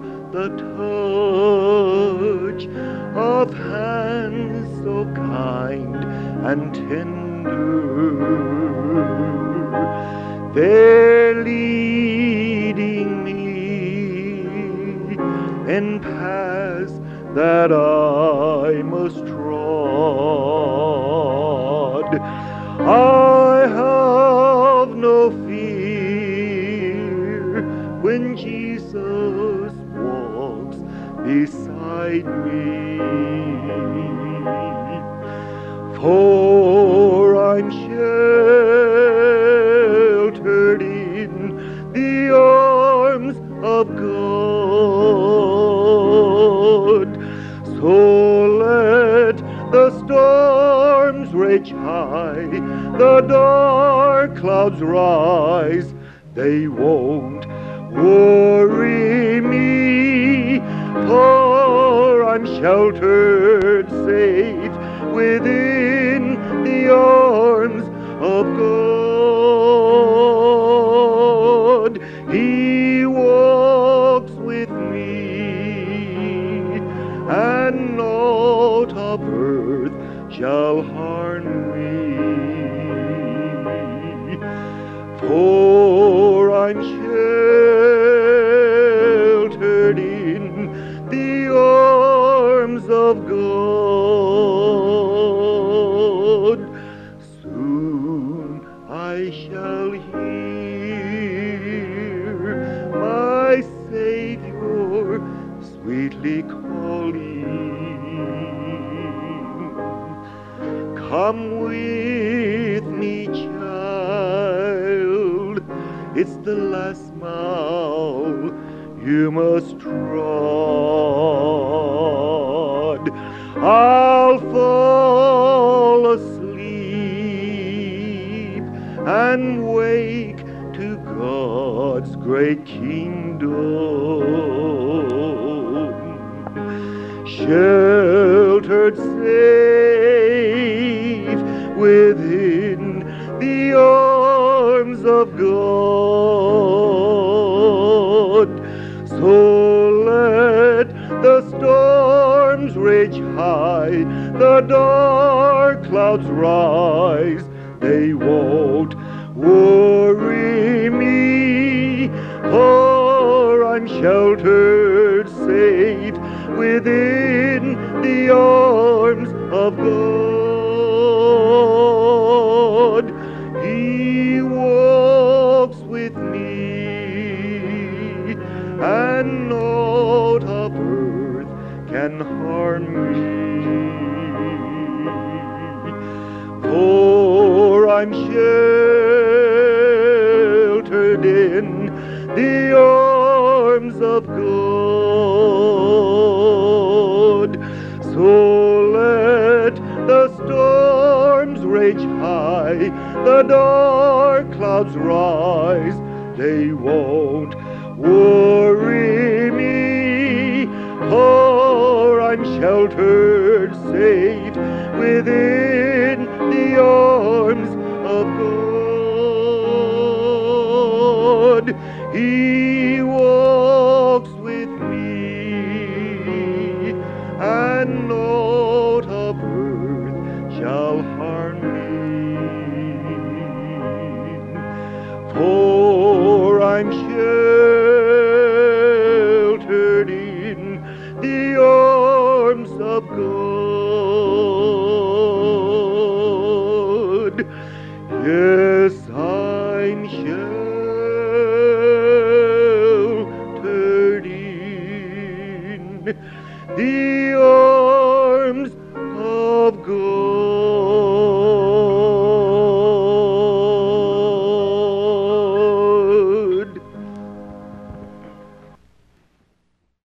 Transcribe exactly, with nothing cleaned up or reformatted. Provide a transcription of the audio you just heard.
the touch of hands so kind and tender. They're leading me in paths that I must trod. I have no fear when Jesus walks beside me, for I'm sheltered in the arms of God. So let the storms rage high, the dark clouds rise, they won't worry me, for I'm sheltered safe within the arms of God. He walks with me, and naught of earth shall harm me, for I'm sheltered in the arms of God. Soon I shall hear my Savior sweetly calling, come with me, child, it's the last mile you must trod. I'll fall asleep and wake to God's great kingdom, sheltered safe within the arms of God. So let the storms rage high, the dark clouds rise, they won't worry me, for I'm sheltered safe within the arms of God. He walks with me, and naught of earth can harm me, for I'm sheltered in the arms of God. So let the storms rage high, the dark clouds rise, they won't worry me, for I'm sheltered safe within the arms of God. He walks with me, and naught of earth shall harm me, for I'm sheltered in the arms of God. Yes.